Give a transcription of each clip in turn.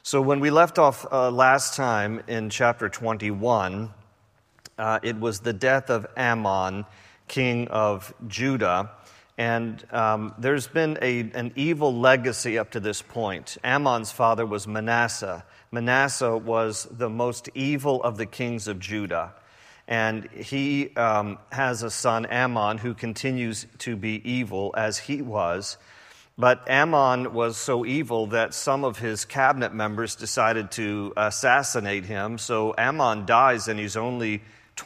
So when we left off last time in chapter 21, it was the death of Amon, king of Judah. And there's been an evil legacy up to this point. Ammon's father was Manasseh. Manasseh was the most evil of the kings of Judah. And he has a son, Amon, who continues to be evil as he was. But Amon was so evil that some of his cabinet members decided to assassinate him. So Amon dies and he's only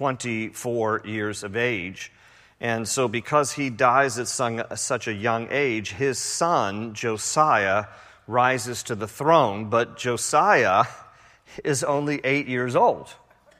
24 years of age. And so because he dies at such a young age, his son, Josiah, rises to the throne. But Josiah is only 8 years old.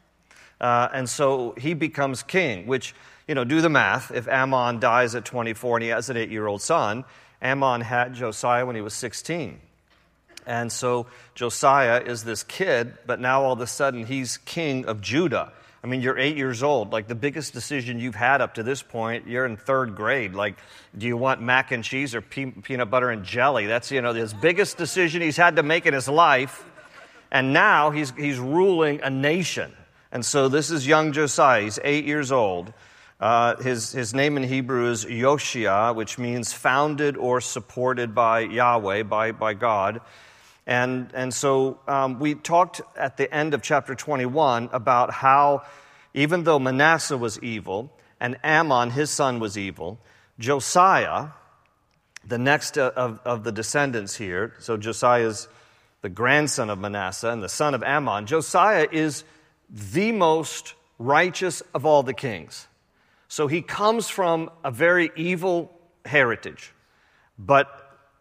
And so he becomes king, which, do the math. If Amon dies at 24 and he has an 8-year-old son, Amon had Josiah when he was 16. And so Josiah is this kid, but now all of a sudden he's king of Judah. I mean, you're 8 years old. Like, the biggest decision you've had up to this point, you're in third grade. Like, do you want mac and cheese or peanut butter and jelly? That's, his biggest decision he's had to make in his life. And now he's ruling a nation. And so this is young Josiah. He's 8 years old. His name in Hebrew is Yoshia, which means founded or supported by Yahweh, by God. And so we talked at the end of chapter 21 about how even though Manasseh was evil and Amon, his son, was evil, Josiah, the next of the descendants here, so Josiah is the grandson of Manasseh and the son of Amon, Josiah is the most righteous of all the kings. So he comes from a very evil heritage, but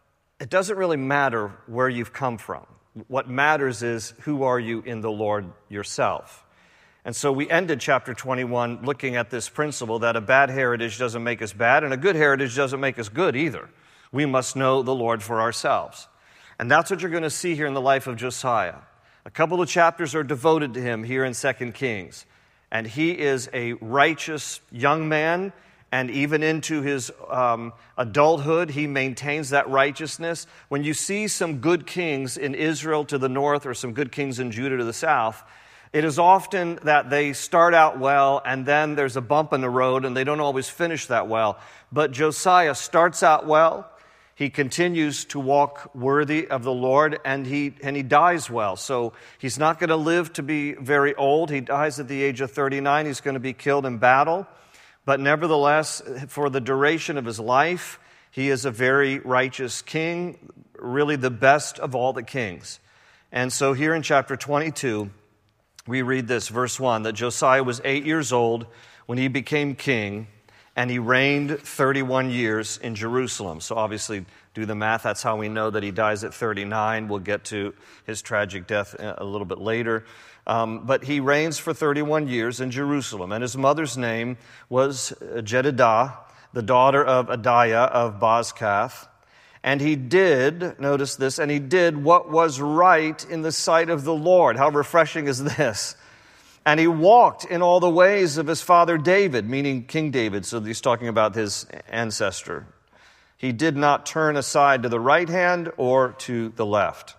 it doesn't really matter where you've come from. What matters is who are you in the Lord yourself. And so we ended chapter 21 looking at this principle that a bad heritage doesn't make us bad and a good heritage doesn't make us good either. We must know the Lord for ourselves. And that's what you're going to see here in the life of Josiah. A couple of chapters are devoted to him here in 2 Kings. And he is a righteous young man, and even into his adulthood, he maintains that righteousness. When you see some good kings in Israel to the north or some good kings in Judah to the south, it is often that they start out well, and then there's a bump in the road, and they don't always finish that well. But Josiah starts out well. He continues to walk worthy of the Lord, and he dies well. So he's not going to live to be very old. He dies at the age of 39. He's going to be killed in battle. But nevertheless, for the duration of his life, he is a very righteous king, really the best of all the kings. And so here in chapter 22, we read this, verse 1, that Josiah was 8 years old when he became king, and he reigned 31 years in Jerusalem. So obviously, do the math. That's how we know that he dies at 39. We'll get to his tragic death a little bit later. But he reigns for 31 years in Jerusalem. And his mother's name was Jedidah, the daughter of Adiah of Bozkath. And he did, notice this, and he did what was right in the sight of the Lord. How refreshing is this? And he walked in all the ways of his father David, meaning King David. So he's talking about his ancestor. He did not turn aside to the right hand or to the left.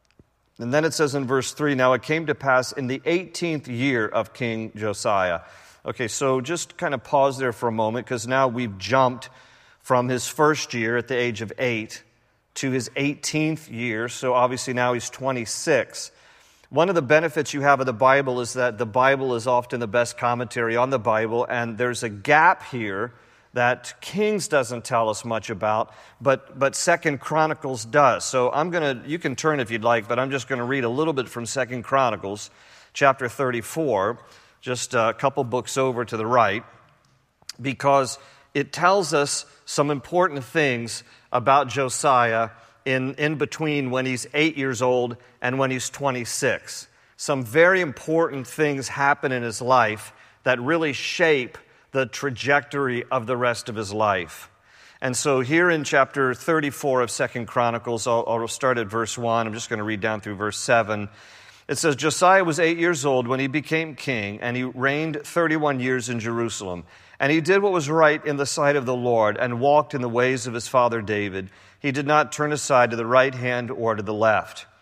And then it says in verse 3, now it came to pass in the 18th year of King Josiah. Okay, so just kind of pause there for a moment, because now we've jumped from his first year at the age of 8 to his 18th year. So obviously now he's 26. One of the benefits you have of the Bible is that the Bible is often the best commentary on the Bible, and there's a gap here that Kings doesn't tell us much about, but 2 Chronicles does. So you can turn if you'd like, but I'm just going to read a little bit from 2 Chronicles, chapter 34, just a couple books over to the right, because it tells us some important things about Josiah in between when he's 8 years old and when he's 26. Some very important things happen in his life that really shape the trajectory of the rest of his life. And so here in chapter 34 of 2 Chronicles, I'll start at verse 1. I'm just going to read down through verse 7. It says, Josiah was 8 years old when he became king, and he reigned 31 years in Jerusalem. And he did what was right in the sight of the Lord, and walked in the ways of his father David. He did not turn aside to the right hand or to the left.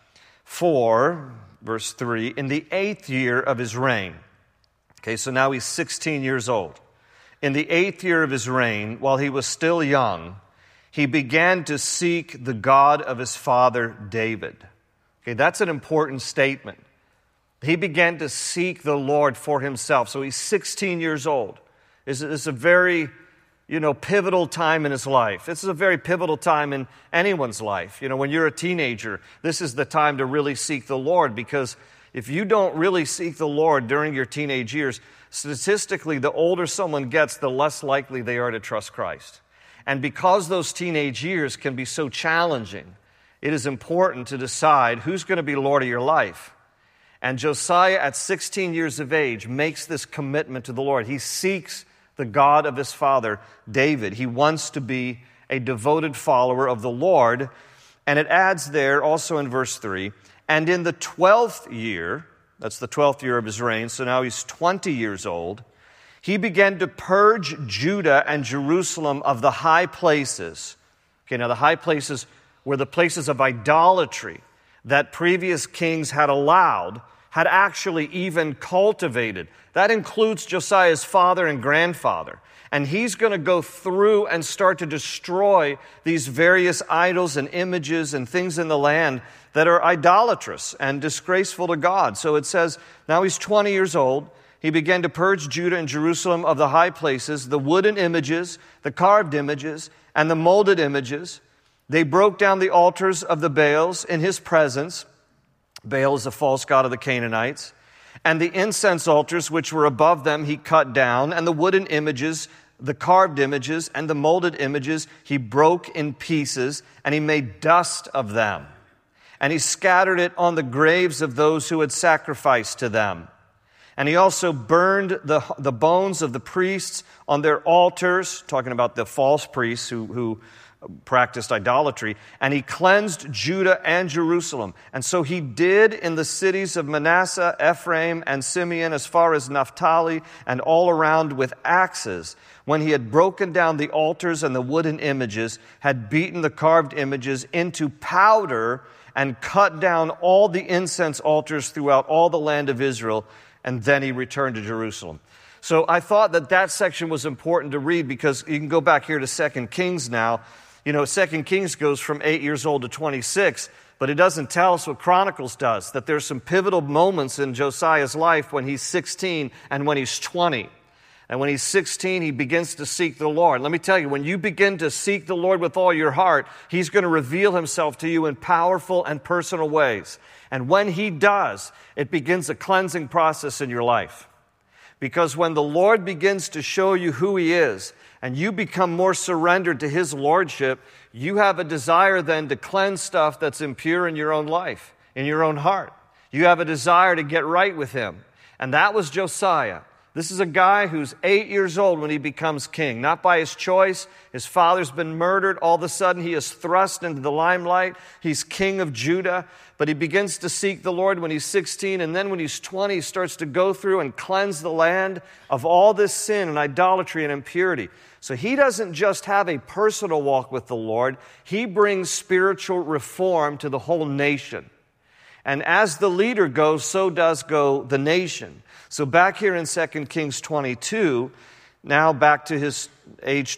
For, verse 3, in the 8th year of his reign. Okay, so now he's 16 years old. In the 8th year of his reign, while he was still young, he began to seek the God of his father David. Okay, that's an important statement. He began to seek the Lord for himself. So he's 16 years old. It's a very, pivotal time in his life. This is a very pivotal time in anyone's life. When you're a teenager, this is the time to really seek the Lord, because if you don't really seek the Lord during your teenage years, statistically, the older someone gets, the less likely they are to trust Christ. And because those teenage years can be so challenging, it is important to decide who's going to be Lord of your life. And Josiah, at 16 years of age, makes this commitment to the Lord. He seeks the God of his father, David. He wants to be a devoted follower of the Lord. And it adds there, also in verse 3, and in the 12th year, that's the 12th year of his reign, so now he's 20 years old, he began to purge Judah and Jerusalem of the high places. Okay, now the high places were the places of idolatry that previous kings had allowed, had actually even cultivated. That includes Josiah's father and grandfather. And he's going to go through and start to destroy these various idols and images and things in the land that are idolatrous and disgraceful to God. So it says, now he's 20 years old. He began to purge Judah and Jerusalem of the high places, the wooden images, the carved images, and the molded images. They broke down the altars of the Baals in his presence. Baal is a false god of the Canaanites. And the incense altars which were above them he cut down, and the wooden images, the carved images, and the molded images he broke in pieces, and he made dust of them. And he scattered it on the graves of those who had sacrificed to them. And he also burned the bones of the priests on their altars, talking about the false priests who practiced idolatry, and he cleansed Judah and Jerusalem. And so he did in the cities of Manasseh, Ephraim, and Simeon, as far as Naphtali, and all around with axes, when he had broken down the altars and the wooden images, had beaten the carved images into powder, and cut down all the incense altars throughout all the land of Israel, and then he returned to Jerusalem. So I thought that section was important to read, because you can go back here to 2 Kings now. 2 Kings goes from 8 years old to 26, but it doesn't tell us what Chronicles does, that there's some pivotal moments in Josiah's life when he's 16 and when he's 20. And when he's 16, he begins to seek the Lord. Let me tell you, when you begin to seek the Lord with all your heart, he's going to reveal himself to you in powerful and personal ways. And when he does, it begins a cleansing process in your life. Because when the Lord begins to show you who he is, and you become more surrendered to his lordship, you have a desire then to cleanse stuff that's impure in your own life, in your own heart. You have a desire to get right with him. And that was Josiah. This is a guy who's 8 years old when he becomes king, not by his choice. His father's been murdered. All of a sudden, he is thrust into the limelight. He's king of Judah, but he begins to seek the Lord when he's 16, and then when he's 20, he starts to go through and cleanse the land of all this sin and idolatry and impurity. So he doesn't just have a personal walk with the Lord. He brings spiritual reform to the whole nation. And as the leader goes, so does go the nation. So back here in 2 Kings 22, now back to his age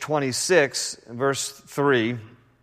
26, verse 3.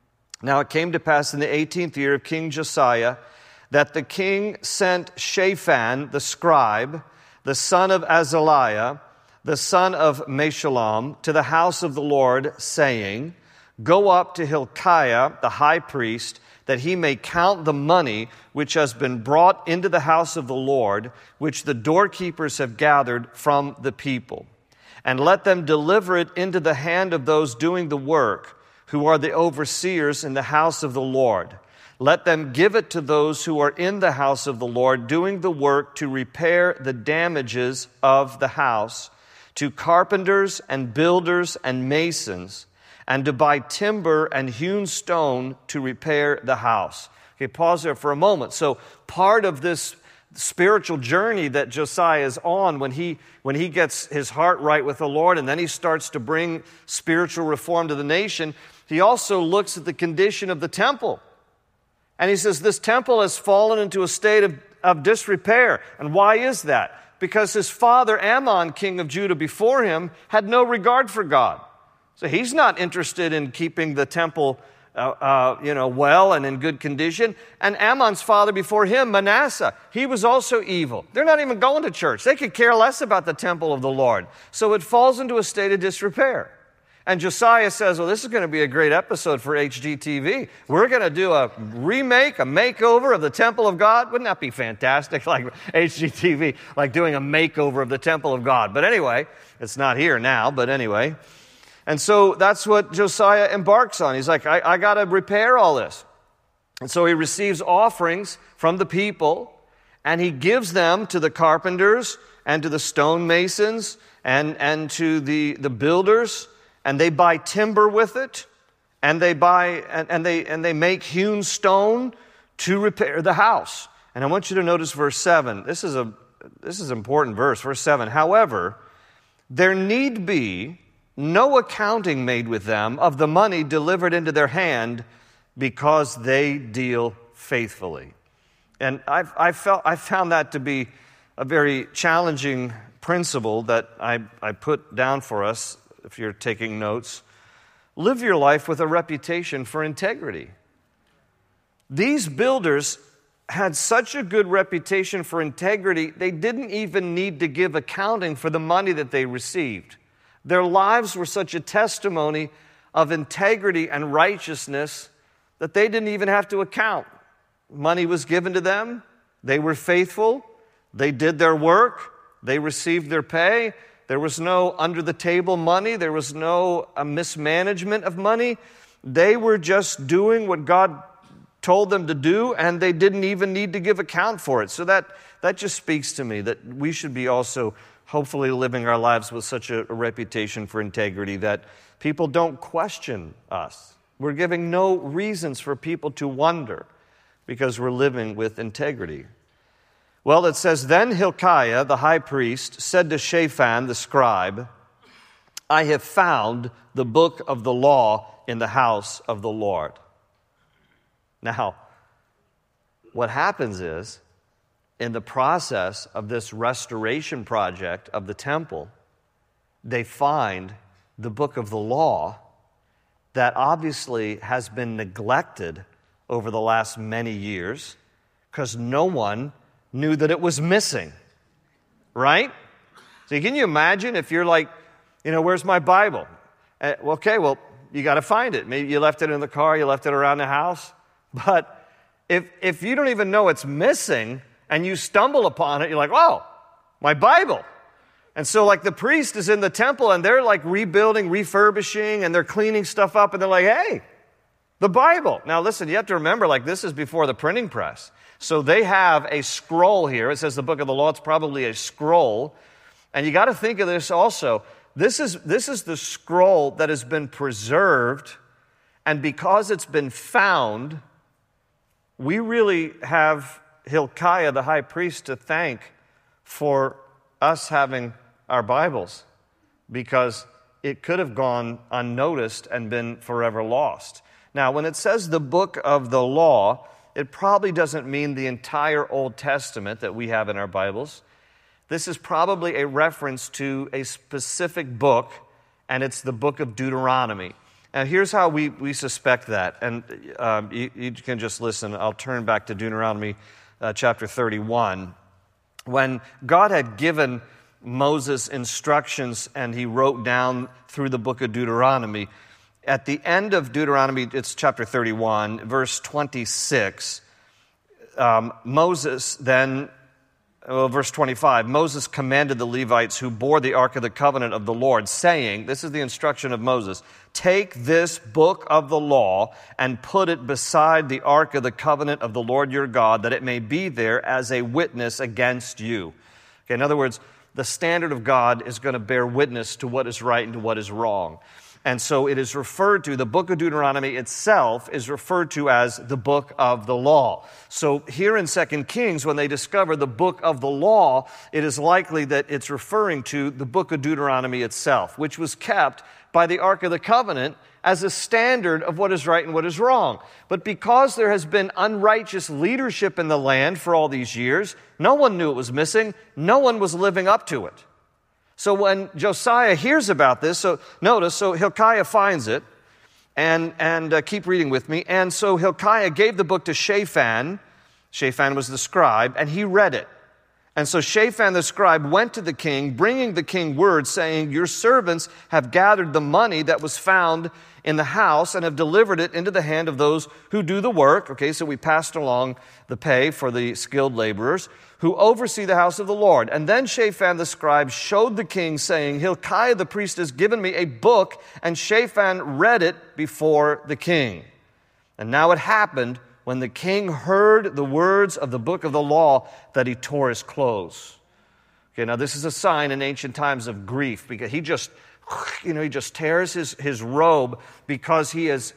Now it came to pass in the 18th year of King Josiah that the king sent Shaphan the scribe, the son of Azaliah, the son of Meshullam, to the house of the Lord, saying, Go up to Hilkiah the high priest, that he may count the money which has been brought into the house of the Lord, which the doorkeepers have gathered from the people. And let them deliver it into the hand of those doing the work, who are the overseers in the house of the Lord. Let them give it to those who are in the house of the Lord, doing the work to repair the damages of the house, to carpenters and builders and masons, and to buy timber and hewn stone to repair the house. Okay, pause there for a moment. So part of this spiritual journey that Josiah is on when he gets his heart right with the Lord, and then he starts to bring spiritual reform to the nation, he also looks at the condition of the temple. And he says, this temple has fallen into a state of disrepair. And why is that? Because his father Amon, king of Judah before him, had no regard for God. So he's not interested in keeping the temple well and in good condition. And Ammon's father before him, Manasseh, he was also evil. They're not even going to church. They could care less about the temple of the Lord. So it falls into a state of disrepair. And Josiah says, well, this is going to be a great episode for HGTV. We're going to do a remake, a makeover of the temple of God. Wouldn't that be fantastic? Like HGTV, like doing a makeover of the temple of God. But anyway, it's not here now, but anyway. And so that's what Josiah embarks on. He's like, I got to repair all this. And so he receives offerings from the people, and he gives them to the carpenters and to the stonemasons and to the builders, and they buy timber with it, and they buy and they make hewn stone to repair the house. And I want you to notice verse 7. This is an important verse, verse 7. However, there need be no accounting made with them of the money delivered into their hand, because they deal faithfully. And I found that to be a very challenging principle that I put down for us, if you're taking notes. Live your life with a reputation for integrity. These builders had such a good reputation for integrity, they didn't even need to give accounting for the money that they received. Their lives were such a testimony of integrity and righteousness that they didn't even have to account. Money was given to them. They were faithful. They did their work. They received their pay. There was no under-the-table money. There was no mismanagement of money. They were just doing what God told them to do, and they didn't even need to give account for it. So that just speaks to me that we should be also hopefully living our lives with such a reputation for integrity that people don't question us. We're giving no reasons for people to wonder because we're living with integrity. Well, it says, then Hilkiah, the high priest, said to Shaphan, the scribe, I have found the book of the law in the house of the Lord. Now, what happens is, in the process of this restoration project of the temple, they find the book of the law that obviously has been neglected over the last many years because no one knew that it was missing, right? So can you imagine if you're like, where's my Bible? Okay, well, you got to find it. Maybe you left it in the car, you left it around the house. But if you don't even know it's missing, and you stumble upon it, you're like, oh, my Bible. And so like the priest is in the temple and they're like rebuilding, refurbishing, and they're cleaning stuff up, and they're like, hey, the Bible. Now listen, you have to remember, like this is before the printing press. So they have a scroll here. It says the book of the law. It's probably a scroll. And you got to think of this also. This is the scroll that has been preserved, and because it's been found, we really have Hilkiah, the high priest, to thank for us having our Bibles, because it could have gone unnoticed and been forever lost. Now, when it says the book of the law, it probably doesn't mean the entire Old Testament that we have in our Bibles. This is probably a reference to a specific book, and it's the book of Deuteronomy. And here's how we suspect that. And you can just listen. I'll turn back to Deuteronomy chapter 31, when God had given Moses instructions and he wrote down through the book of Deuteronomy. At the end of Deuteronomy, it's chapter 31, verse 26, verse 25, Moses commanded the Levites who bore the ark of the covenant of the Lord, saying, this is the instruction of Moses, take this book of the law and put it beside the ark of the covenant of the Lord your God, that it may be there as a witness against you. Okay, in other words, the standard of God is going to bear witness to what is right and to what is wrong. And so it is referred to, the book of Deuteronomy itself is referred to as the book of the law. So here in 2 Kings, when they discover the book of the law, it is likely that it's referring to the book of Deuteronomy itself, which was kept by the Ark of the Covenant as a standard of what is right and what is wrong. But because there has been unrighteous leadership in the land for all these years, no one knew it was missing. No one was living up to it. So when Josiah hears about this, so Hilkiah finds it, and keep reading with me. And so Hilkiah gave the book to Shaphan. Shaphan was the scribe, and he read it. And so Shaphan the scribe went to the king, bringing the king word, saying, "Your servants have gathered the money that was found in the house and have delivered it into the hand of those who do the work." Okay, so we passed along the pay for the skilled laborers who oversee the house of the Lord. And then Shaphan the scribe showed the king, saying, "Hilkiah the priest has given me a book," and Shaphan read it before the king. And now it happened, when the king heard the words of the book of the law, that he tore his clothes. Okay, now this is a sign in ancient times of grief, because he just tears his robe, because he is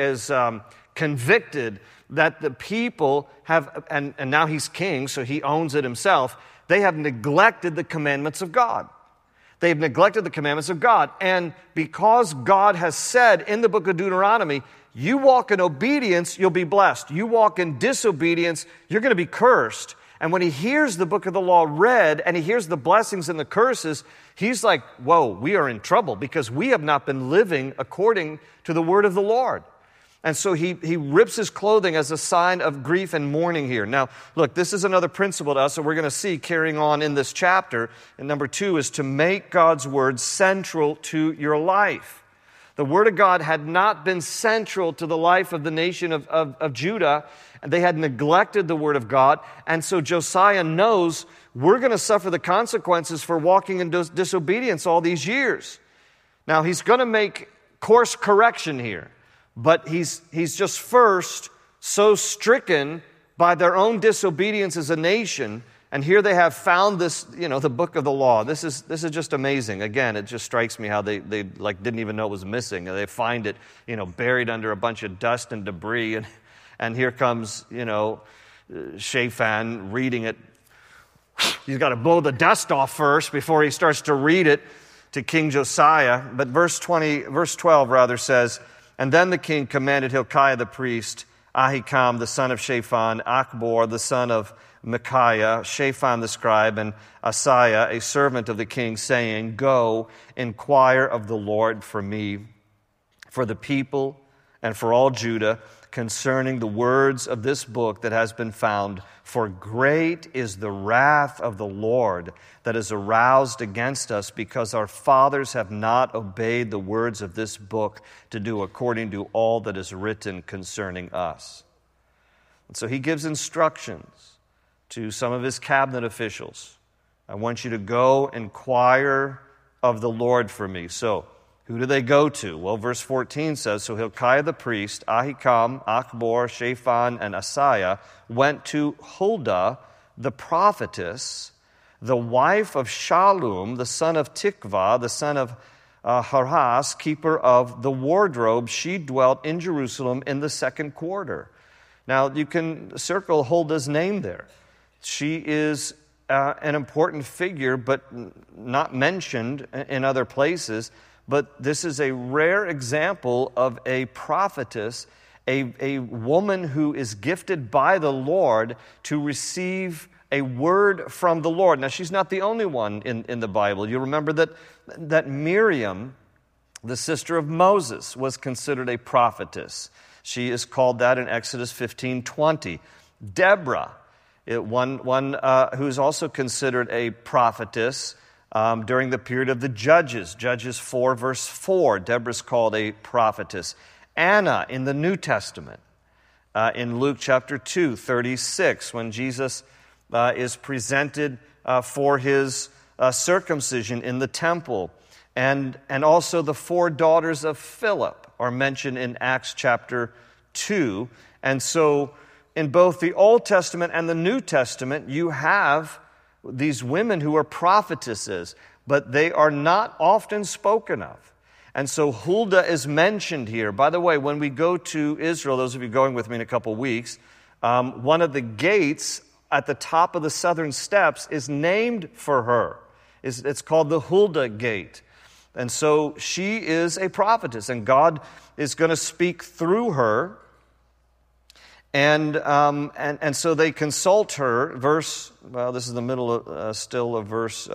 convicted that the people have, and now he's king, so he owns it himself, they have neglected the commandments of God. They've neglected the commandments of God. And because God has said in the book of Deuteronomy, you walk in obedience, you'll be blessed. You walk in disobedience, you're going to be cursed. And when he hears the book of the law read, and he hears the blessings and the curses, he's like, whoa, we are in trouble, because we have not been living according to the word of the Lord. And so he rips his clothing as a sign of grief and mourning here. Now, look, this is another principle to us that we're going to see carrying on in this chapter. And number 2 is to make God's word central to your life. The word of God had not been central to the life of the nation of Judah. They had neglected the word of God. And so Josiah knows we're going to suffer the consequences for walking in disobedience all these years. Now, he's going to make course correction here. But he's just first so stricken by their own disobedience as a nation. And here they have found this, the book of the law. This is just amazing. Again, it just strikes me how they didn't even know it was missing. They find it, buried under a bunch of dust and debris. And here comes, Shaphan reading it. He's got to blow the dust off first before he starts to read it to King Josiah. But verse 12 says, "And then the king commanded Hilkiah the priest, Ahikam the son of Shaphan, Achbor the son of Micaiah, Shaphan the scribe, and Asaiah, a servant of the king, saying, 'Go, inquire of the Lord for me, for the people, and for all Judah, concerning the words of this book that has been found. For great is the wrath of the Lord that is aroused against us, because our fathers have not obeyed the words of this book to do according to all that is written concerning us.'" And so he gives instructions to some of his cabinet officials. "I want you to go inquire of the Lord for me." So who do they go to? Well, verse 14 says, "So Hilkiah the priest, Ahikam, Achbor, Shaphan, and Asaiah went to Huldah the prophetess, the wife of Shallum, the son of Tikvah, the son of Harhas, keeper of the wardrobe. She dwelt in Jerusalem in the 2nd quarter." Now, you can circle Huldah's name there. She is an important figure, but not mentioned in other places. But this is a rare example of a prophetess, a woman who is gifted by the Lord to receive a word from the Lord. Now, she's not the only one in the Bible. You remember that Miriam, the sister of Moses, was considered a prophetess. She is called that in Exodus 15:20. Deborah, one who's also considered a prophetess during the period of the Judges. Judges 4, verse 4. Deborah's called a prophetess. Anna in the New Testament. In Luke chapter 2, 36, when Jesus is presented for his circumcision in the temple. And also the 4 daughters of Philip are mentioned in Acts chapter 2. And so in both the Old Testament and the New Testament, you have these women who are prophetesses, but they are not often spoken of. And so Huldah is mentioned here. By the way, when we go to Israel, those of you going with me in a couple weeks, one of the gates at the top of the southern steps is named for her. It's called the Huldah Gate. And so she is a prophetess, and God is going to speak through her. And so they consult her. This is the middle still of verse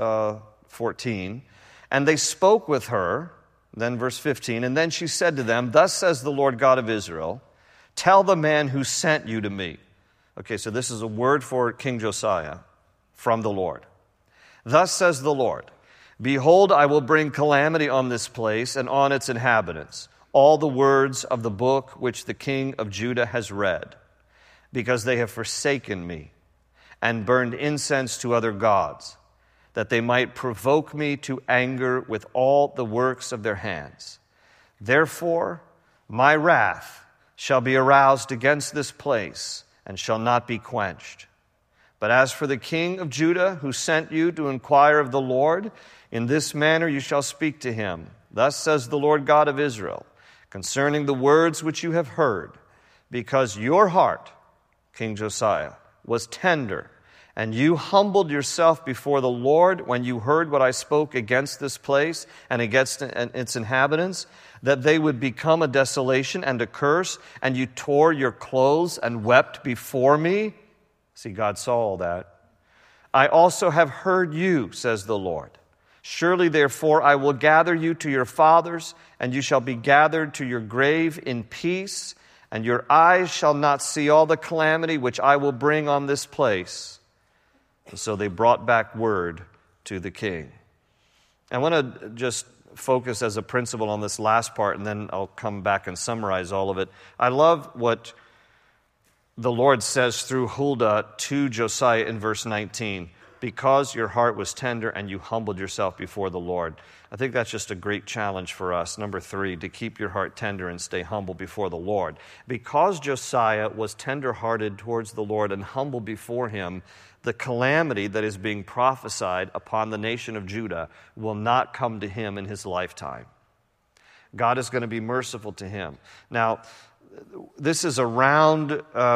14. And they spoke with her, then verse 15, and then she said to them, "Thus says the Lord God of Israel, tell the man who sent you to me." Okay, so this is a word for King Josiah from the Lord. "Thus says the Lord, behold, I will bring calamity on this place and on its inhabitants, all the words of the book which the king of Judah has read, because they have forsaken me and burned incense to other gods, that they might provoke me to anger with all the works of their hands. Therefore, my wrath shall be aroused against this place and shall not be quenched. But as for the king of Judah who sent you to inquire of the Lord, in this manner you shall speak to him. Thus says the Lord God of Israel, concerning the words which you have heard, because your heart, King Josiah, was tender, and you humbled yourself before the Lord when you heard what I spoke against this place and against its inhabitants, that they would become a desolation and a curse, and you tore your clothes and wept before me." See, God saw all that. "I also have heard you, says the Lord. Surely, therefore, I will gather you to your fathers, and you shall be gathered to your grave in peace, and your eyes shall not see all the calamity which I will bring on this place." And so they brought back word to the king. I want to just focus as a principle on this last part, and then I'll come back and summarize all of it. I love what the Lord says through Huldah to Josiah in verse 19. "Because your heart was tender and you humbled yourself before the Lord." I think that's just a great challenge for us. Number 3, to keep your heart tender and stay humble before the Lord. Because Josiah was tender-hearted towards the Lord and humble before him, the calamity that is being prophesied upon the nation of Judah will not come to him in his lifetime. God is going to be merciful to him. Now, this is around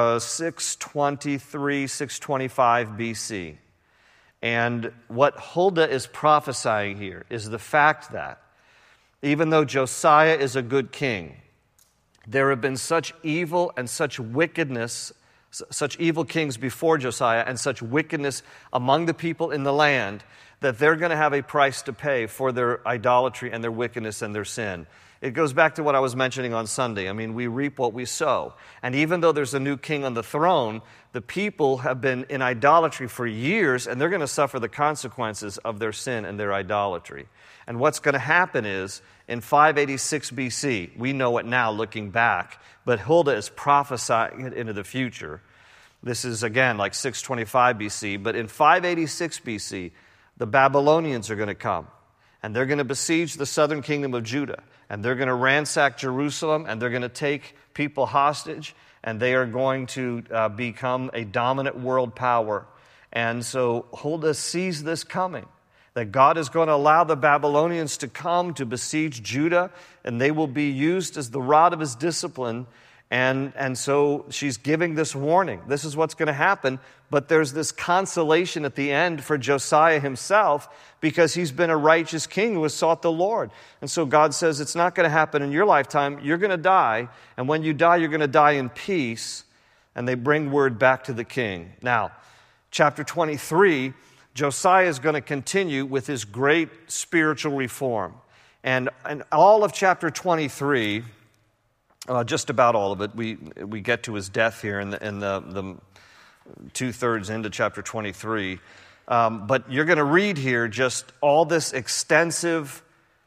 623, 625 BC. And what Huldah is prophesying here is the fact that even though Josiah is a good king, there have been such evil and such wickedness, such evil kings before Josiah and such wickedness among the people in the land that they're going to have a price to pay for their idolatry and their wickedness and their sin. It goes back to what I was mentioning on Sunday. I mean, we reap what we sow. And even though there's a new king on the throne, the people have been in idolatry for years, and they're going to suffer the consequences of their sin and their idolatry. And what's going to happen is, in 586 BC, we know it now looking back, but Huldah is prophesying it into the future. This is, again, like 625 BC, but in 586 BC, the Babylonians are going to come, and they're going to besiege the southern kingdom of Judah. And they're going to ransack Jerusalem, and they're going to take people hostage, and they are going to become a dominant world power. And so Huldah sees this coming, that God is going to allow the Babylonians to come to besiege Judah, and they will be used as the rod of his discipline. And so she's giving this warning. This is what's going to happen. But there's this consolation at the end for Josiah himself, because he's been a righteous king who has sought the Lord. And so God says, it's not going to happen in your lifetime. You're going to die. And when you die, you're going to die in peace. And they bring word back to the king. Now, chapter 23, Josiah is going to continue with his great spiritual reform. And all of chapter 23... just about all of it. We get to his death here in the 2/3 into chapter 23. But you're going to read here just all this extensive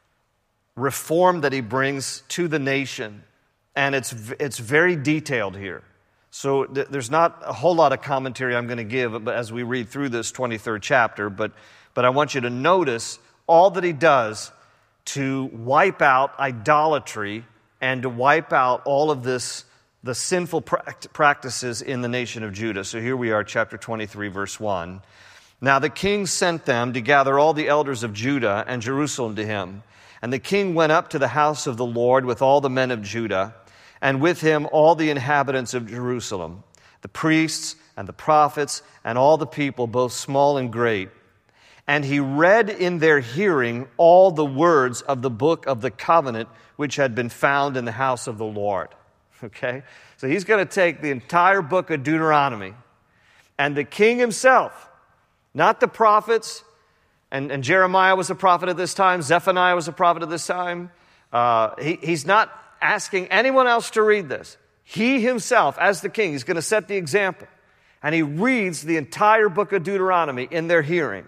reform that he brings to the nation. And it's very detailed here. So there's not a whole lot of commentary I'm going to give as we read through this 23rd chapter. But I want you to notice all that he does to wipe out idolatry and to wipe out all of this, the sinful practices in the nation of Judah. So here we are, chapter 23, verse 1. Now the king sent them to gather all the elders of Judah and Jerusalem to him, And the king went up to the house of the Lord with all the men of Judah, and with him all the inhabitants of Jerusalem, the priests and the prophets, and all the people, both small and great. And he read in their hearing all the words of the book of the covenant, which had been found in the house of the Lord. Okay? So he's going to take the entire book of Deuteronomy, and the king himself, not the prophets, and Jeremiah was a prophet at this time, Zephaniah was a prophet at this time. He's not asking anyone else to read this. He himself, as the king, is going to set the example. And he reads the entire book of Deuteronomy in their hearing.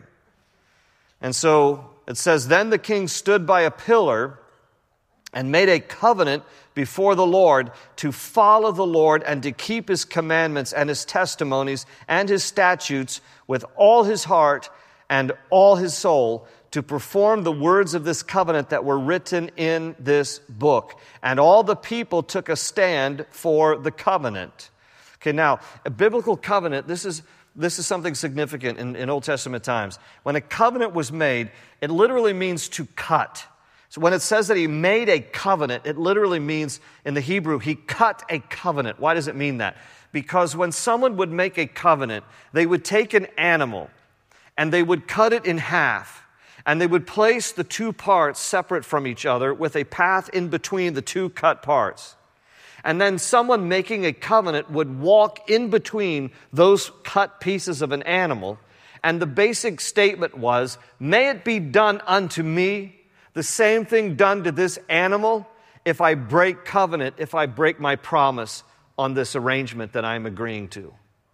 And so it says, then the king stood by a pillar and made a covenant before the Lord to follow the Lord and to keep his commandments and his testimonies and his statutes with all his heart and all his soul, to perform the words of this covenant that were written in this book. And all the people took a stand for the covenant. Okay, now, a biblical covenant, this is something significant in Old Testament times. When a covenant was made, it literally means to cut. So when it says that he made a covenant, it literally means, in the Hebrew, he cut a covenant. Why does it mean that? Because when someone would make a covenant, they would take an animal and they would cut it in half. And they would place the two parts separate from each other with a path in between the two cut parts. And then someone making a covenant would walk in between those cut pieces of an animal. And the basic statement was, may it be done unto me, the same thing done to this animal, if I break covenant, if I break my promise on this arrangement that I'm agreeing to.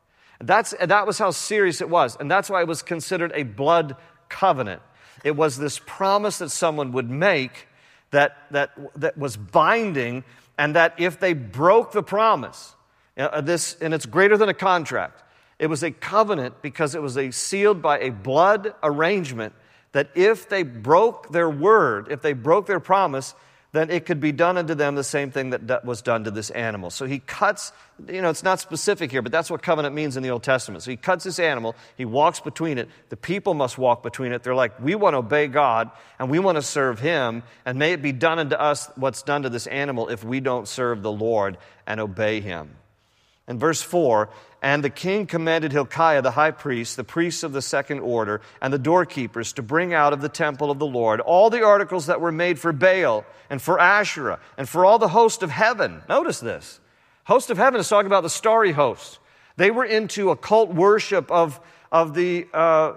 That was how serious it was. And that's why it was considered a blood covenant. It was this promise that someone would make that was binding, and that if they broke the promise, and it's greater than a contract. It was a covenant because it was sealed by a blood arrangement that if they broke their word, if they broke their promise, then it could be done unto them the same thing that was done to this animal. So he cuts, it's not specific here, but that's what covenant means in the Old Testament. So he cuts this animal, he walks between it, the people must walk between it. They're like, we want to obey God, and we want to serve him, and may it be done unto us what's done to this animal if we don't serve the Lord and obey him. In verse 4, and the king commanded Hilkiah the high priest, the priests of the second order, and the doorkeepers to bring out of the temple of the Lord all the articles that were made for Baal and for Asherah and for all the host of heaven. Notice this. Host of heaven is talking about the starry host. They were into occult worship of the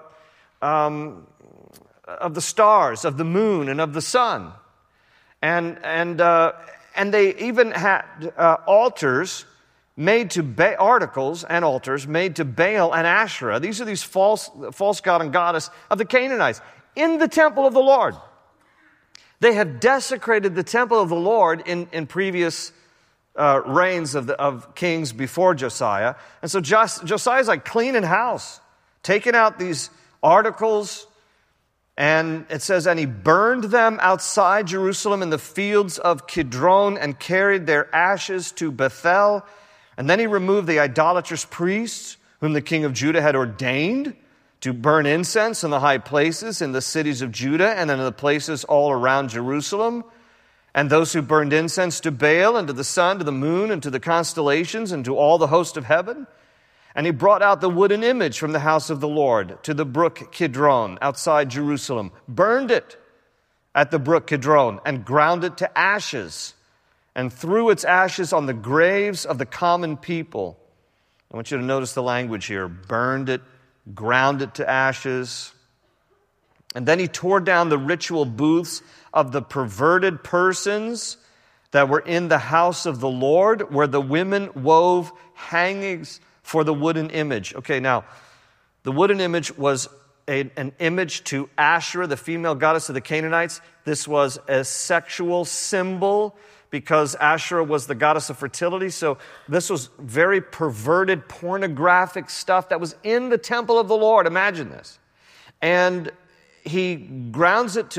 stars, of the moon, and of the sun. And they even had altars made to articles and altars made to Baal and Asherah. These are these false god and goddess of the Canaanites in the temple of the Lord. They had desecrated the temple of the Lord in previous reigns of kings before Josiah. And so Josiah's like cleaning house, taking out these articles. And it says, and he burned them outside Jerusalem in the fields of Kidron and carried their ashes to Bethel. And then he removed the idolatrous priests whom the king of Judah had ordained to burn incense in the high places in the cities of Judah and in the places all around Jerusalem. And those who burned incense to Baal and to the sun, to the moon, and to the constellations, and to all the host of heaven. And he brought out the wooden image from the house of the Lord to the brook Kidron outside Jerusalem, burned it at the brook Kidron, and ground it to ashes, and threw its ashes on the graves of the common people. I want you to notice the language here. Burned it, ground it to ashes. And then he tore down the ritual booths of the perverted persons that were in the house of the Lord, where the women wove hangings for the wooden image. Okay, now, the wooden image was an image to Asherah, the female goddess of the Canaanites. This was a sexual symbol because Asherah was the goddess of fertility. So this was very perverted, pornographic stuff that was in the temple of the Lord. Imagine this. And he grounds it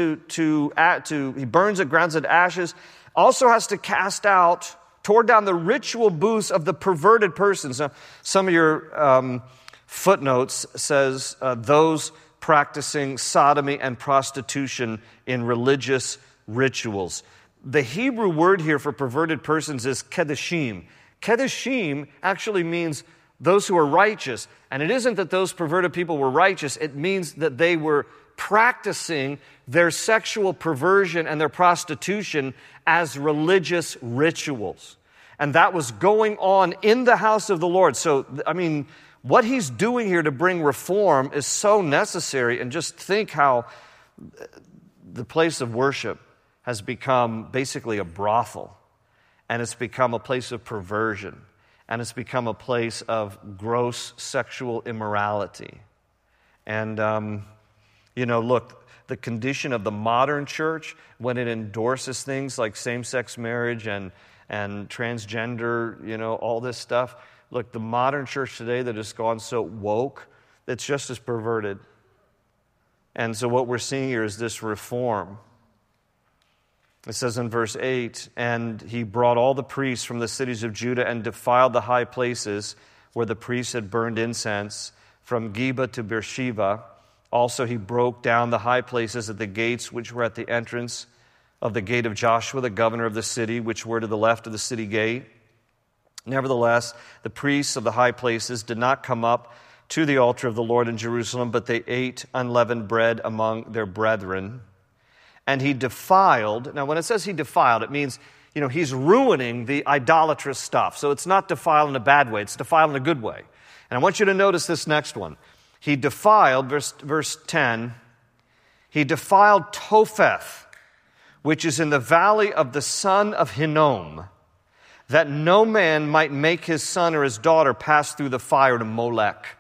he burns it, grounds it to ashes. Also has to tore down the ritual booths of the perverted persons. Now, some of your footnotes says those practicing sodomy and prostitution in religious rituals. The Hebrew word here for perverted persons is kedoshim. Kedoshim actually means those who are righteous. And it isn't that those perverted people were righteous. It means that they were practicing their sexual perversion and their prostitution as religious rituals. And that was going on in the house of the Lord. So, I mean, what he's doing here to bring reform is so necessary. And just think how the place of worship has become basically a brothel. And it's become a place of perversion. And it's become a place of gross sexual immorality. And, look, the condition of the modern church when it endorses things like same-sex marriage and transgender, all this stuff. Look, the modern church today that has gone so woke, it's just as perverted. And so what we're seeing here is this reform. It says in verse 8, "And he brought all the priests from the cities of Judah and defiled the high places where the priests had burned incense, from Geba to Beersheba. Also he broke down the high places at the gates which were at the entrance of the gate of Joshua, the governor of the city, which were to the left of the city gate. Nevertheless, the priests of the high places did not come up to the altar of the Lord in Jerusalem, but they ate unleavened bread among their brethren. And he defiled," now when it says he defiled, it means, he's ruining the idolatrous stuff. So it's not defiled in a bad way, it's defiled in a good way. And I want you to notice this next one. He defiled, verse 10, he defiled Topheth, which is in the valley of the son of Hinnom, that no man might make his son or his daughter pass through the fire to Molech.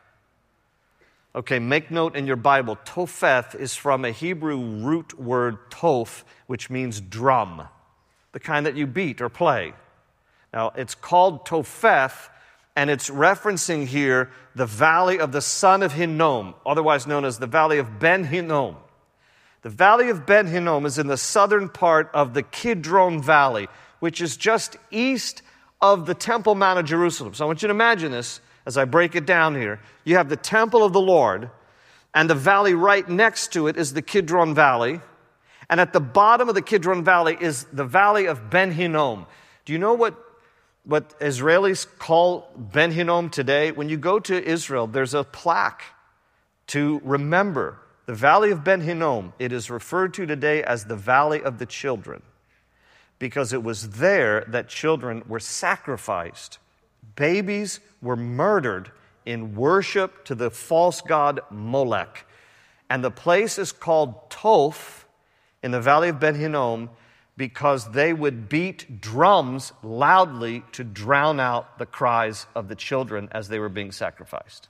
Okay, make note in your Bible, Topheth is from a Hebrew root word toph, which means drum, the kind that you beat or play. Now, it's called Topheth, and it's referencing here the valley of the son of Hinnom, otherwise known as the valley of Ben Hinnom. The valley of Ben Hinnom is in the southern part of the Kidron Valley, which is just east of the Temple Mount of Jerusalem. So I want you to imagine this as I break it down here. You have the temple of the Lord, and the valley right next to it is the Kidron Valley. And at the bottom of the Kidron Valley is the valley of Ben Hinnom. Do you know what Israelis call Ben Hinnom today? When you go to Israel, there's a plaque to remember the valley of Ben Hinnom. It is referred to today as the valley of the children, because it was there that children were sacrificed. Babies were murdered in worship to the false god Molech. And the place is called Toph in the valley of Ben Hinnom because they would beat drums loudly to drown out the cries of the children as they were being sacrificed.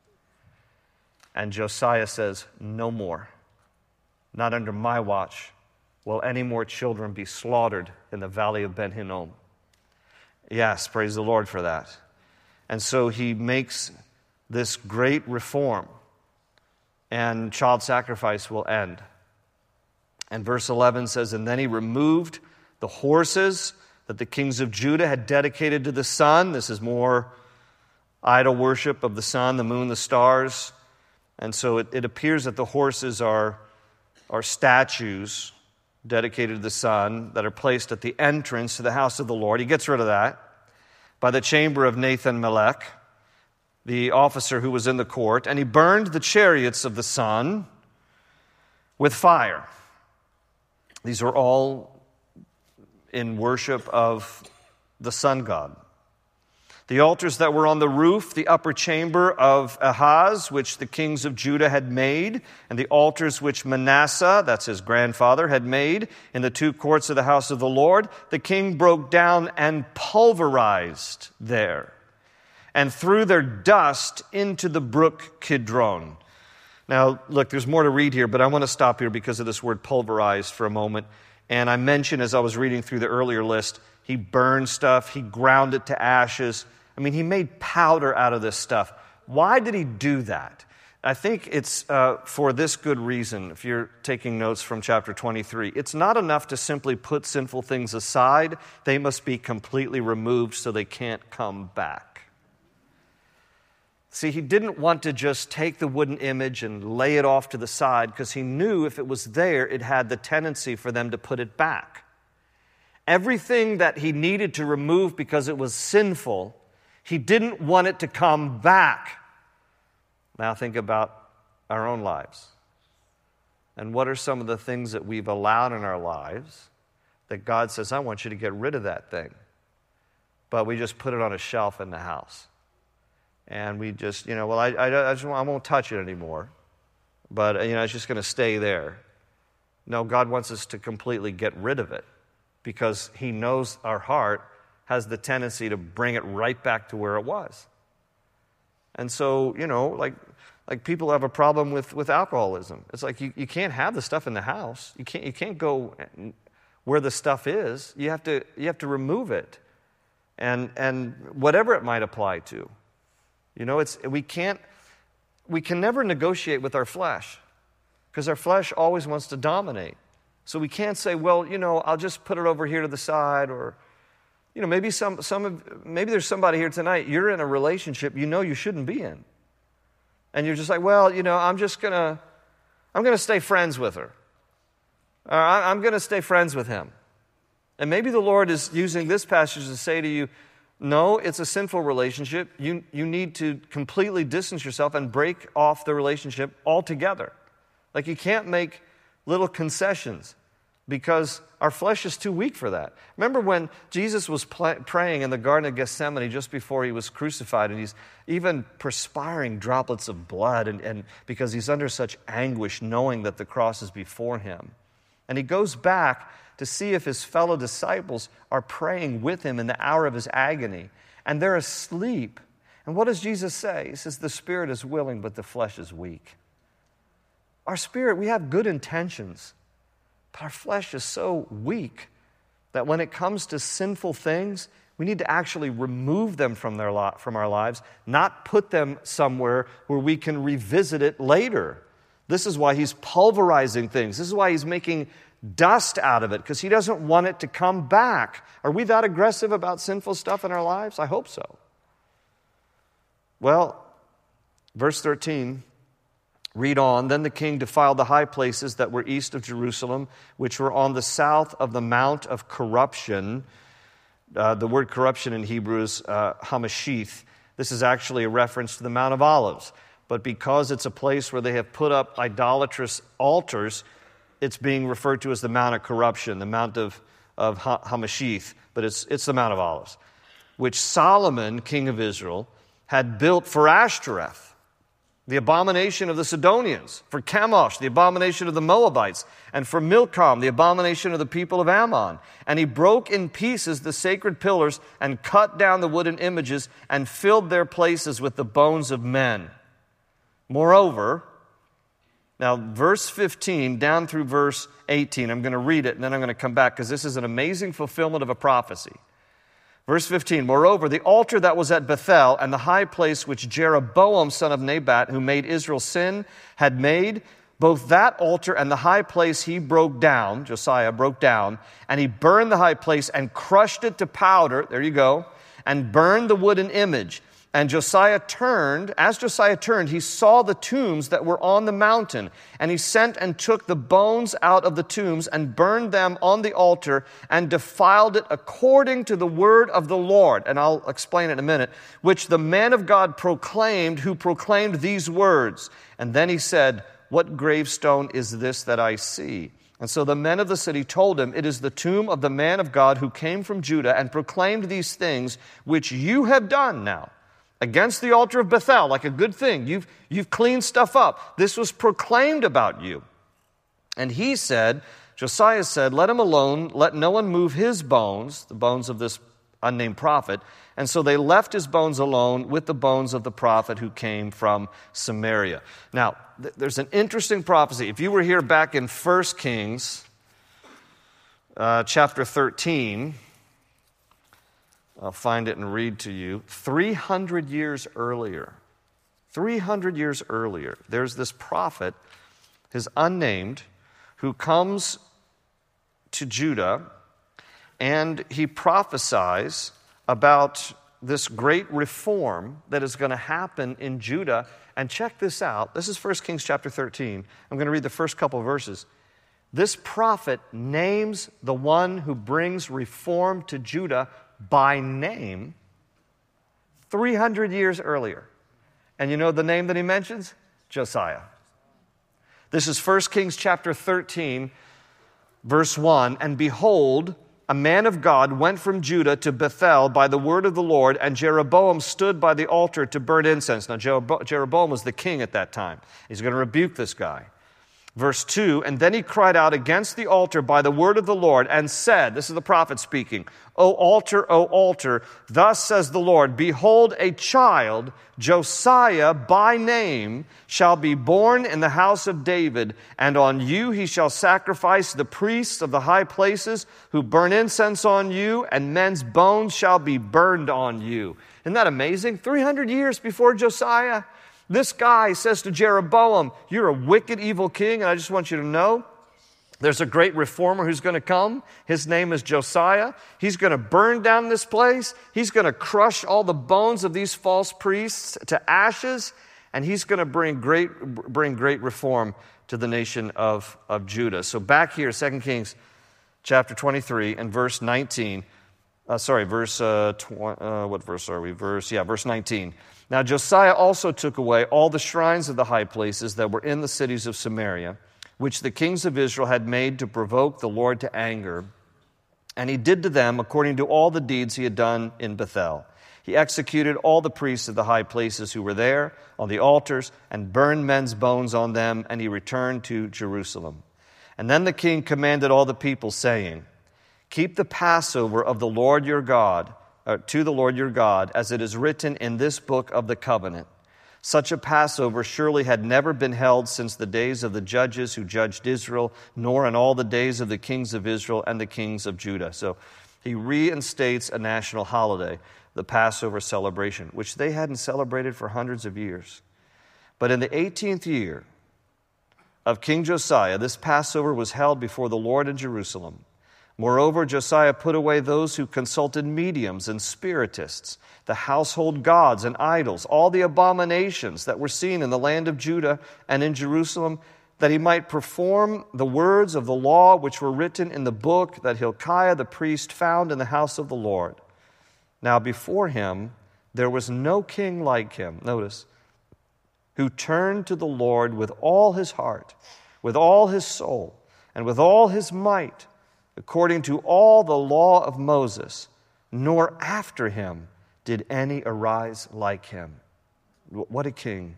And Josiah says, "No more. Not under my watch will any more children be slaughtered in the valley of Ben Hinnom." Yes, praise the Lord for that. And so he makes this great reform, and child sacrifice will end. And verse 11 says, "And then he removed the horses that the kings of Judah had dedicated to the sun." This is more idol worship of the sun, the moon, the stars. And so it appears that the horses are statues dedicated to the sun that are placed at the entrance to the house of the Lord. He gets rid of that by the chamber of Nathan-Melech, the officer who was in the court, and he burned the chariots of the sun with fire. These were all in worship of the sun god. The altars that were on the roof, the upper chamber of Ahaz, which the kings of Judah had made, and the altars which Manasseh, that's his grandfather, had made in the two courts of the house of the Lord, the king broke down and pulverized there, and threw their dust into the brook Kidron. Now, look, there's more to read here, but I want to stop here because of this word pulverized for a moment. And I mentioned as I was reading through the earlier list, he burned stuff, he ground it to ashes. I mean, he made powder out of this stuff. Why did he do that? I think it's for this good reason, if you're taking notes from chapter 23. It's not enough to simply put sinful things aside. They must be completely removed so they can't come back. See, he didn't want to just take the wooden image and lay it off to the side because he knew if it was there, it had the tendency for them to put it back. Everything that he needed to remove because it was sinful, he didn't want it to come back. Now think about our own lives. And what are some of the things that we've allowed in our lives that God says, I want you to get rid of that thing. But we just put it on a shelf in the house. And we just, well, I won't touch it anymore. But, it's just going to stay there. No, God wants us to completely get rid of it because he knows our heart has the tendency to bring it right back to where it was. And so, like people have a problem with alcoholism. It's like you can't have the stuff in the house. You can't go where the stuff is. You have to remove it. And whatever it might apply to. We can never negotiate with our flesh because our flesh always wants to dominate. So we can't say, well, I'll just put it over here to the side, or maybe maybe there's somebody here tonight, you're in a relationship you shouldn't be in. And you're just like, well, I'm going to stay friends with her. Or I'm going to stay friends with him. And maybe the Lord is using this passage to say to you, no, it's a sinful relationship. You need to completely distance yourself and break off the relationship altogether. Like you can't make little concessions because our flesh is too weak for that. Remember when Jesus was praying in the Garden of Gethsemane just before he was crucified, and he's even perspiring droplets of blood and because he's under such anguish knowing that the cross is before him. And he goes back to see if his fellow disciples are praying with him in the hour of his agony. And they're asleep. And what does Jesus say? He says, the spirit is willing, but the flesh is weak. Our spirit, we have good intentions, but our flesh is so weak that when it comes to sinful things, we need to actually remove them from our lives, not put them somewhere where we can revisit it later. This is why he's pulverizing things. This is why he's making dust out of it, because he doesn't want it to come back. Are we that aggressive about sinful stuff in our lives? I hope so. Well, verse 13, read on. Then the king defiled the high places that were east of Jerusalem, which were on the south of the Mount of Corruption. The word corruption in Hebrew is Hamashith. This is actually a reference to the Mount of Olives. But because it's a place where they have put up idolatrous altars, it's being referred to as the Mount of Corruption, the Mount of Hamashith, but it's the Mount of Olives, which Solomon, king of Israel, had built for Ashtoreth, the abomination of the Sidonians, for Chemosh, the abomination of the Moabites, and for Milcom, the abomination of the people of Ammon. And he broke in pieces the sacred pillars and cut down the wooden images and filled their places with the bones of men. Moreover, now, verse 15 down through verse 18, I'm going to read it and then I'm going to come back because this is an amazing fulfillment of a prophecy. Verse 15, moreover, the altar that was at Bethel and the high place which Jeroboam, son of Nebat, who made Israel sin, had made, both that altar and the high place he broke down, Josiah broke down, and he burned the high place and crushed it to powder, there you go, and burned the wooden image. And as Josiah turned, he saw the tombs that were on the mountain. And he sent and took the bones out of the tombs and burned them on the altar and defiled it according to the word of the Lord. And I'll explain it in a minute. Which the man of God proclaimed, who proclaimed these words. And then he said, what gravestone is this that I see? And so the men of the city told him, it is the tomb of the man of God who came from Judah and proclaimed these things which you have done now. Against the altar of Bethel, like a good thing. You've cleaned stuff up. This was proclaimed about you. And he said, Josiah said, let him alone, let no one move his bones, the bones of this unnamed prophet. And so they left his bones alone with the bones of the prophet who came from Samaria. Now, there's an interesting prophecy. If you were here back in 1 Kings chapter 13, I'll find it and read to you. 300 years earlier, there's this prophet, his unnamed, who comes to Judah, and he prophesies about this great reform that is going to happen in Judah. And check this out. This is 1 Kings chapter 13. I'm going to read the first couple of verses. This prophet names the one who brings reform to Judah by name 300 years earlier. And you know the name that he mentions? Josiah. This is 1 Kings chapter 13, verse 1. And behold, a man of God went from Judah to Bethel by the word of the Lord, and Jeroboam stood by the altar to burn incense. Now, Jeroboam was the king at that time. He's going to rebuke this guy. Verse 2, and then he cried out against the altar by the word of the Lord and said, this is the prophet speaking, O altar, thus says the Lord, behold, a child, Josiah by name, shall be born in the house of David, and on you he shall sacrifice the priests of the high places who burn incense on you, and men's bones shall be burned on you. Isn't that amazing? 300 years before Josiah. This guy says to Jeroboam, you're a wicked, evil king, and I just want you to know there's a great reformer who's going to come. His name is Josiah. He's going to burn down this place. He's going to crush all the bones of these false priests to ashes, and he's going to bring great reform to the nation of Judah. So back here, 2 Kings chapter 23 and verse 19. What verse are we? Verse 19. Now Josiah also took away all the shrines of the high places that were in the cities of Samaria, which the kings of Israel had made to provoke the Lord to anger. And he did to them according to all the deeds he had done in Bethel. He executed all the priests of the high places who were there on the altars and burned men's bones on them, and he returned to Jerusalem. And then the king commanded all the people, saying, keep the Passover of the Lord your God, to the Lord your God, as it is written in this book of the covenant. Such a Passover surely had never been held since the days of the judges who judged Israel, nor in all the days of the kings of Israel and the kings of Judah. So he reinstates a national holiday, the Passover celebration, which they hadn't celebrated for hundreds of years. But in the 18th year of King Josiah, this Passover was held before the Lord in Jerusalem. Moreover, Josiah put away those who consulted mediums and spiritists, the household gods and idols, all the abominations that were seen in the land of Judah and in Jerusalem, that he might perform the words of the law which were written in the book that Hilkiah the priest found in the house of the Lord. Now before him there was no king like him, notice, who turned to the Lord with all his heart, with all his soul, and with all his might, according to all the law of Moses, nor after him did any arise like him. What a king.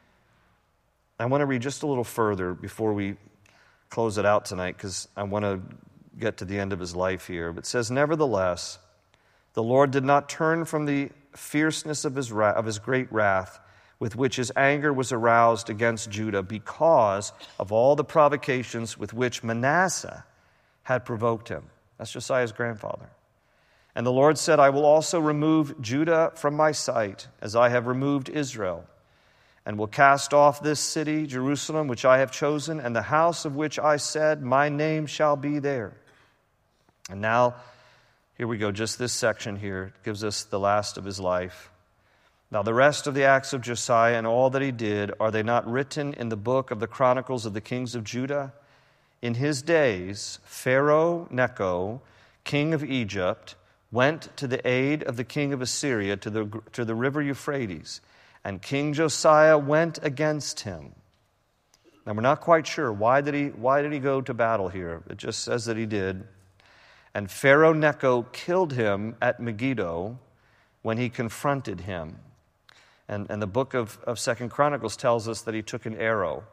I want to read just a little further before we close it out tonight, because I want to get to the end of his life here. But it says, nevertheless, the Lord did not turn from the fierceness of his great wrath, with which his anger was aroused against Judah, because of all the provocations with which Manasseh had provoked him. That's Josiah's grandfather. And the Lord said, I will also remove Judah from my sight, as I have removed Israel, and will cast off this city, Jerusalem, which I have chosen, and the house of which I said, my name shall be there. And now, here we go, just this section here gives us the last of his life. Now the rest of the acts of Josiah and all that he did, are they not written in the book of the Chronicles of the kings of Judah? In his days, Pharaoh Necho, king of Egypt, went to the aid of the king of Assyria to the river Euphrates, and King Josiah went against him. Now we're not quite sure why did he go to battle here. It just says that he did. And Pharaoh Necho killed him at Megiddo when he confronted him. And the book of 2 Chronicles tells us that he took an arrow.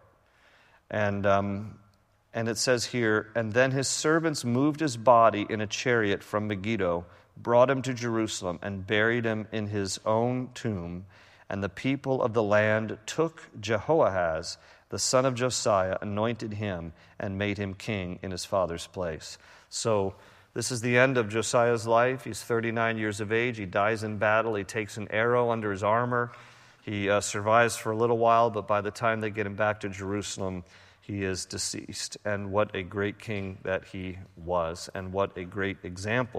And it says here, and then his servants moved his body in a chariot from Megiddo, brought him to Jerusalem, and buried him in his own tomb. And the people of the land took Jehoahaz, the son of Josiah, anointed him, and made him king in his father's place. So this is the end of Josiah's life. He's 39 years of age. He dies in battle. He takes an arrow under his armor. He survives for a little while, but by the time they get him back to Jerusalem, he is deceased. And what a great king that he was, and what a great example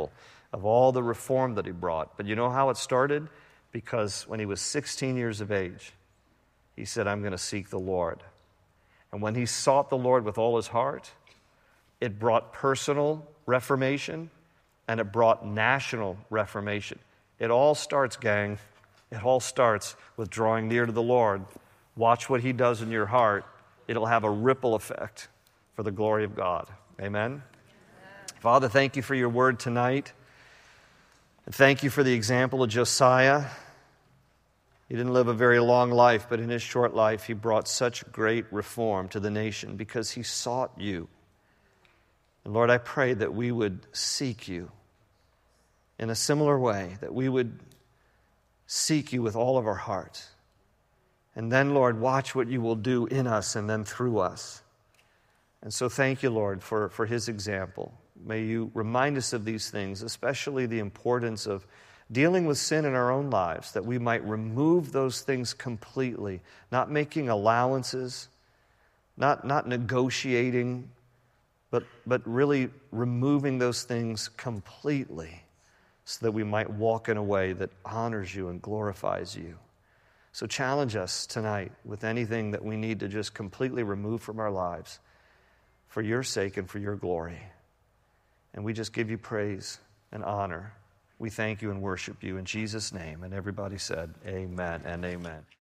of all the reform that he brought. But you know how it started? Because when he was 16 years of age, he said, I'm going to seek the Lord. And when he sought the Lord with all his heart, it brought personal reformation and it brought national reformation. It all starts, gang. It all starts with drawing near to the Lord. Watch what he does in your heart. It'll have a ripple effect for the glory of God. Amen? Father, thank you for your word tonight. And thank you for the example of Josiah. He didn't live a very long life, but in his short life, he brought such great reform to the nation because he sought you. And Lord, I pray that we would seek you in a similar way, that we would seek you with all of our heart. And then, Lord, watch what you will do in us and then through us. And so thank you, Lord, for his example. May you remind us of these things, especially the importance of dealing with sin in our own lives, that we might remove those things completely, not making allowances, not negotiating, but really removing those things completely so that we might walk in a way that honors you and glorifies you. So challenge us tonight with anything that we need to just completely remove from our lives for your sake and for your glory. And we just give you praise and honor. We thank you and worship you in Jesus' name. And everybody said, amen and amen.